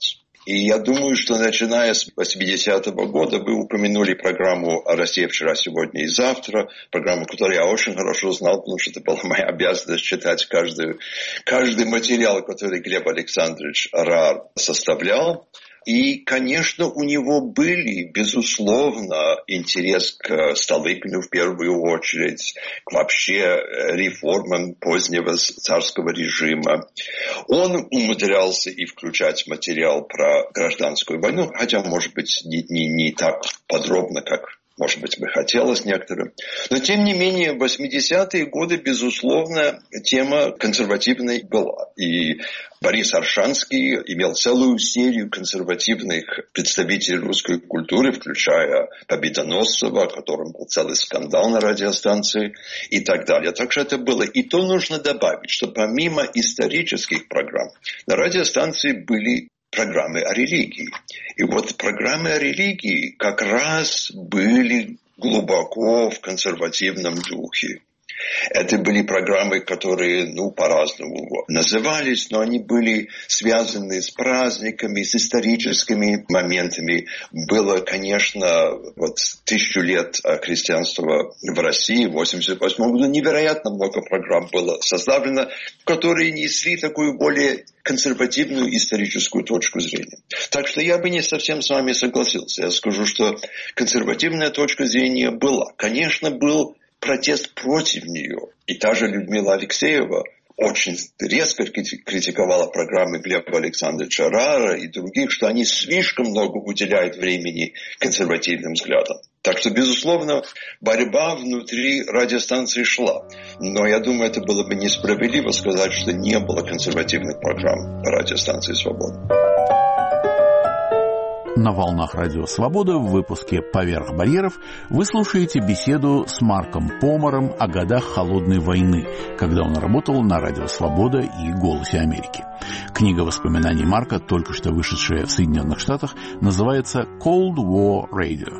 И я думаю, что начиная с 80-го года вы упомянули программу «Россия вчера, сегодня и завтра», программу, которую я очень хорошо знал, потому что это была моя обязанность читать каждый материал, который Глеб Александрович Рар составлял. И, конечно, у него были, безусловно, интерес к Столыпину в первую очередь, к вообще реформам позднего царского режима. Он умудрялся и включать материал про гражданскую войну, хотя, может быть, не так подробно, как, может быть, бы хотелось некоторым. Но, тем не менее, в 80-е годы, безусловно, тема консервативной была. И Борис Аршанский имел целую серию консервативных представителей русской культуры, включая Победоносцева, о котором был целый скандал на радиостанции и так далее. Так что это было. И то нужно добавить, что помимо исторических программ на радиостанции были программы о религии. И вот программы о религии как раз были глубоко в консервативном духе. Это были программы, которые, по-разному назывались, но они были связаны с праздниками, с историческими моментами. Было, конечно, 1000 лет христианства в России в 1988 году. Невероятно много программ было составлено, которые несли такую более консервативную историческую точку зрения. Так что я бы не совсем с вами согласился. Я скажу, что консервативная точка зрения была. Конечно, был протест против нее. И та же Людмила Алексеева очень резко критиковала программы Глеба Александровича Рара и других, что они слишком много уделяют времени консервативным взглядам. Так что, безусловно, борьба внутри радиостанции шла. Но я думаю, это было бы несправедливо сказать, что не было консервативных программ на радиостанции «Свобода». На волнах Радио Свобода в выпуске «Поверх барьеров» вы слушаете беседу с Марком Помором о годах Холодной войны, когда он работал на Радио Свобода и «Голосе Америки». Книга воспоминаний Марка, только что вышедшая в Соединенных Штатах, называется «Cold War Radio».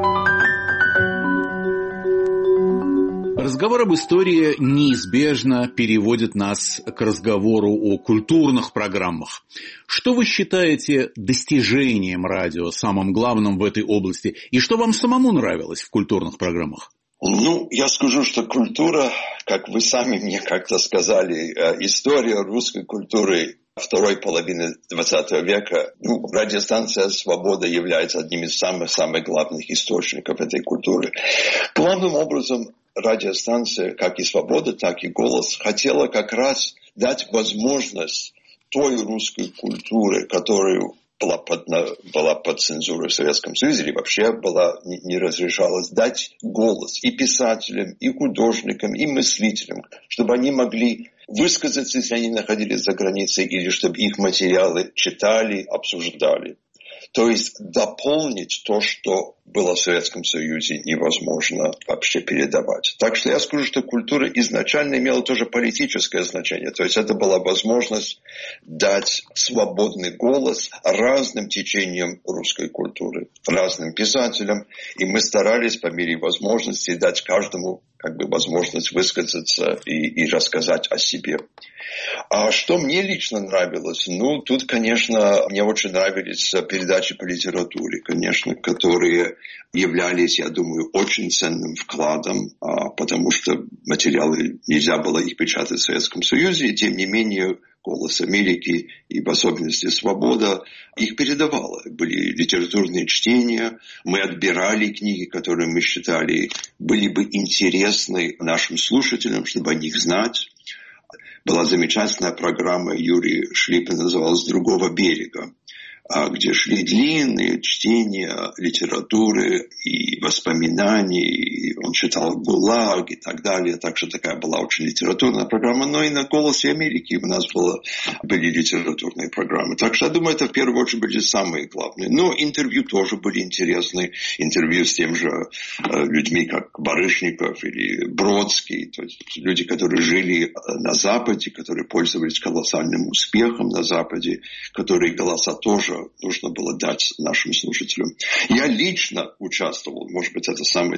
Разговор об истории неизбежно переводит нас к разговору о культурных программах. Что вы считаете достижением радио, самым главным в этой области? И что вам самому нравилось в культурных программах? Я скажу, что культура, как вы сами мне как-то сказали, история русской культуры второй половины XX века, радиостанция «Свобода» является одним из самых главных источников этой культуры. Главным образом, радиостанция, как и «Свобода», так и «Голос», хотела как раз дать возможность той русской культуре, которая была под цензурой в Советском Союзе или вообще не разрешалась, дать голос и писателям, и художникам, и мыслителям, чтобы они могли высказаться, если они находились за границей, или чтобы их материалы читали, обсуждали. То есть дополнить то, что было в Советском Союзе, невозможно вообще передавать. Так что я скажу, что культура изначально имела тоже политическое значение. То есть это была возможность дать свободный голос разным течениям русской культуры, разным писателям. И мы старались по мере возможности дать каждому возможность высказаться и рассказать о себе. А что мне лично нравилось? Тут, конечно, мне очень нравились передачи по литературе, конечно, которые являлись, я думаю, очень ценным вкладом, потому что материалы, нельзя было их печатать в Советском Союзе, и тем не менее «Голос Америки» и в особенности «Свобода» их передавала. Были литературные чтения, мы отбирали книги, которые мы считали были бы интересны нашим слушателям, чтобы о них знать. Была замечательная программа Юрия Шлиппина, называлась «С другого берега», где шли длинные чтения литературы и воспоминаний, и он читал «ГУЛАГ» и так далее. Так что такая была очень литературная программа. Но и на «Голосе Америки» у нас были литературные программы. Так что я думаю, это в первую очередь были самые главные. Но интервью тоже были интересны. Интервью с тем же людьми, как Барышников или Бродский. То есть люди, которые жили на Западе, которые пользовались колоссальным успехом на Западе, которые голоса тоже нужно было дать нашим слушателям. Я лично участвовал, может быть, это самый такой момент,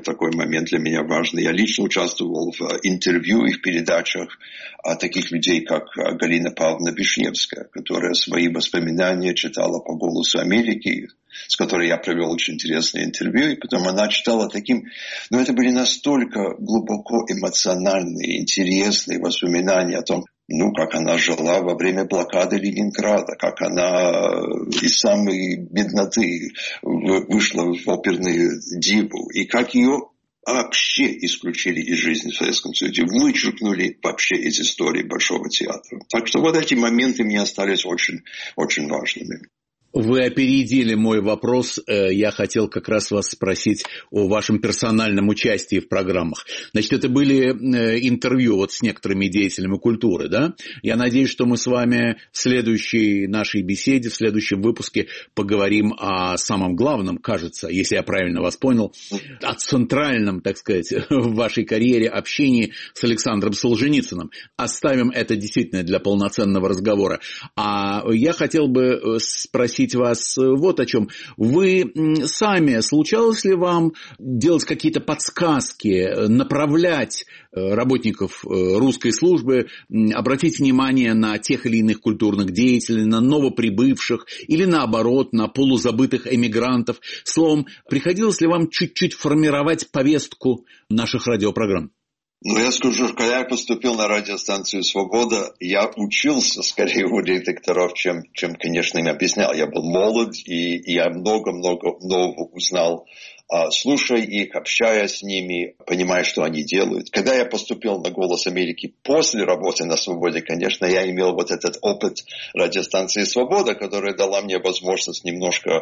момент для меня важный. Я лично участвовал в интервью и в передачах таких людей, как Галина Павловна Вишневская, которая свои воспоминания читала по «Голосу Америки», с которой я провел очень интересное интервью, и потом она читала таким... Но это были настолько глубоко эмоциональные, интересные воспоминания о том, как она жила во время блокады Ленинграда, как она из самой бедноты вышла в оперную диву, и как ее вообще исключили из жизни в Советском Союзе, вычеркнули вообще из истории Большого театра. Так что вот эти моменты мне остались очень, очень важными. Вы опередили мой вопрос. Я хотел как раз вас спросить о вашем персональном участии в программах. Значит, это были интервью с некоторыми деятелями культуры, да? Я надеюсь, что мы с вами в следующей нашей беседе, в следующем выпуске поговорим о самом главном, кажется, если я правильно вас понял, о центральном, так сказать, в вашей карьере общении с Александром Солженицыным. Оставим это действительно для полноценного разговора. А я хотел бы спросить вас вот о чем. Вы сами, случалось ли вам делать какие-то подсказки, направлять работников русской службы, обратить внимание на тех или иных культурных деятелей, на новоприбывших или наоборот, на полузабытых эмигрантов? Словом, приходилось ли вам чуть-чуть формировать повестку наших радиопрограмм? Я скажу, когда я поступил на радиостанцию «Свобода», я учился скорее у редакторов, чем, конечно, им объяснял. Я был молод, и я много-много нового узнал, слушая их, общаясь с ними, понимая, что они делают. Когда я поступил на «Голос Америки» после работы на «Свободе», конечно, я имел вот этот опыт радиостанции «Свобода», которая дала мне возможность немножко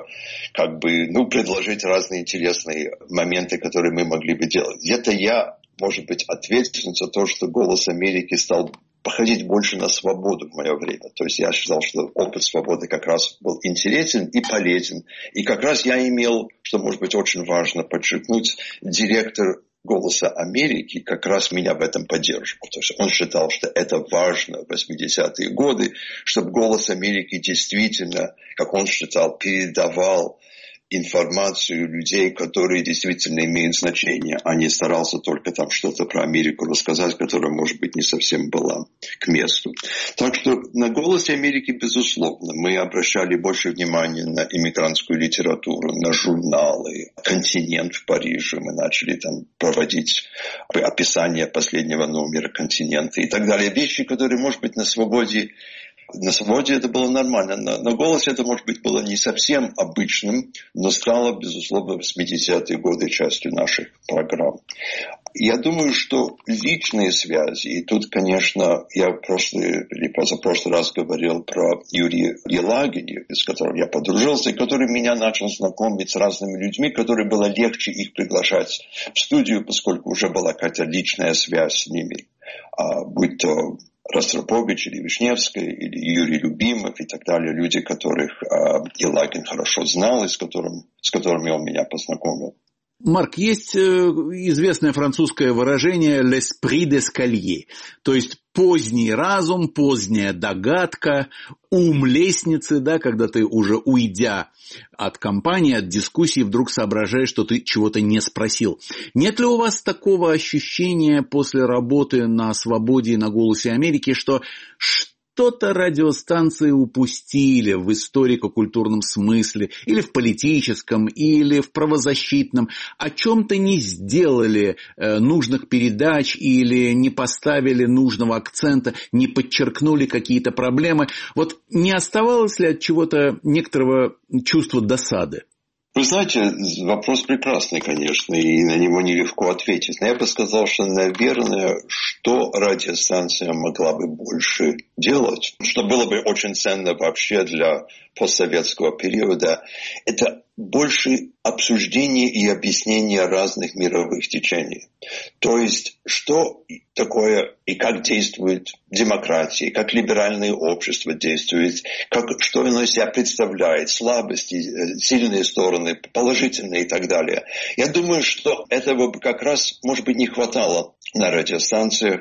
предложить разные интересные моменты, которые мы могли бы делать. Где-то я, может быть, ответственен за то, что «Голос Америки» стал походить больше на свободу в мое время. То есть я считал, что опыт свободы как раз был интересен и полезен. И как раз я имел, что, может быть, очень важно подчеркнуть, директор «Голоса Америки» как раз меня в этом поддерживал. То есть он считал, что это важно в 80-е годы, чтобы «Голос Америки» действительно, как он считал, передавал информацию людей, которые действительно имеют значение, а не старался только там что-то про Америку рассказать, которая, может быть, не совсем была к месту. Так что на «Голосе Америки», безусловно, мы обращали больше внимания на иммигрантскую литературу, на журналы, «Континент» в Париже. Мы начали там проводить описание последнего номера «Континента» и так далее. Вещи, которые, может быть, на «Свободе» это было нормально. На «Голосе» это, может быть, было не совсем обычным, но стало, безусловно, в 80-е годы частью наших программ. Я думаю, что личные связи, и тут, конечно, я в прошлый или позапрошлый раз говорил про Юрия Елагина, с которым я подружился, и который меня начал знакомить с разными людьми, которые было легче их приглашать в студию, поскольку уже была какая-то личная связь с ними, будь то Ростропович или Вишневская, или Юрий Любимов и так далее, люди, которых Елагин хорошо знал и с которыми он меня познакомил. Марк, есть известное французское выражение «l'esprit d'escalier», то есть поздний разум, поздняя догадка, ум лестницы, да, когда ты уже уйдя от компании, от дискуссии, вдруг соображаешь, что ты чего-то не спросил. Нет ли у вас такого ощущения после работы на «Свободе» и на «Голосе Америки», что что-то радиостанции упустили в историко-культурном смысле, или в политическом, или в правозащитном, о чем-то не сделали нужных передач или не поставили нужного акцента, не подчеркнули какие-то проблемы? Вот не оставалось ли от чего-то некоторого чувства досады? Вы знаете, вопрос прекрасный, конечно, и на него нелегко ответить. Но я бы сказал, что, наверное, что радиостанция могла бы больше делать, что было бы очень ценно вообще для постсоветского периода, это больше обсуждения и объяснения разных мировых течений. То есть, что такое и как действует демократия, как либеральное общество действует, что оно из себя представляет, слабости, сильные стороны, положительные и так далее. Я думаю, что этого как раз, может быть, не хватало на радиостанциях.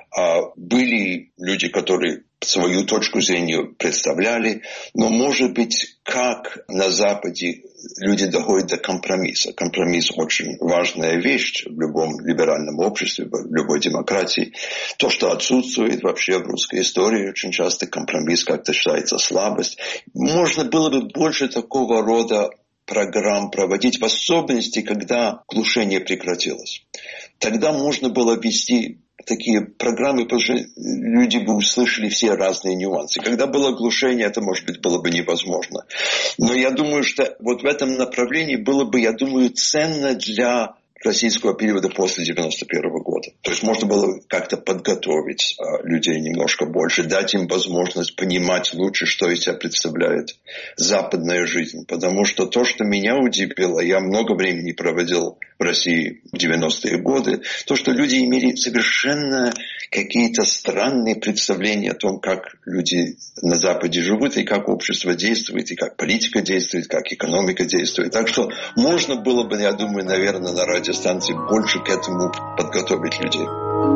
Были люди, которые свою точку зрения представляли, но, может быть, как на Западе люди доходят до компромисса. Компромисс очень важная вещь в любом либеральном обществе, в любой демократии. То, что отсутствует вообще в русской истории, очень часто компромисс как-то считается слабость. Можно было бы больше такого рода программ проводить, в особенности, когда глушение прекратилось. Тогда можно было вести такие программы, потому что люди бы услышали все разные нюансы. Когда было глушение, это, может быть, было бы невозможно. Но я думаю, что вот в этом направлении было бы, я думаю, ценно для российского периода после 1991 года. То есть можно было как-то подготовить людей немножко больше, дать им возможность понимать лучше, что из себя представляет западная жизнь. Потому что то, что меня удивило, я много времени проводил в России в 90-е годы, то, что люди имели совершенно какие-то странные представления о том, как люди на Западе живут, и как общество действует, и как политика действует, как экономика действует. Так что можно было бы, я думаю, наверное, на радиостанции больше к этому подготовить людей.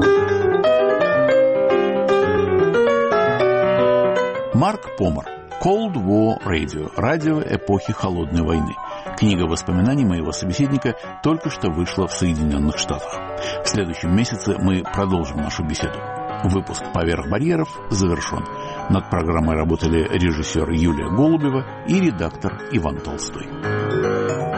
Марк Помер. Cold War Radio. Радио эпохи Холодной войны. Книга воспоминаний моего собеседника только что вышла в Соединенных Штатах. В следующем месяце мы продолжим нашу беседу. Выпуск «Поверх барьеров» завершен. Над программой работали режиссер Юлия Голубева и редактор Иван Толстой.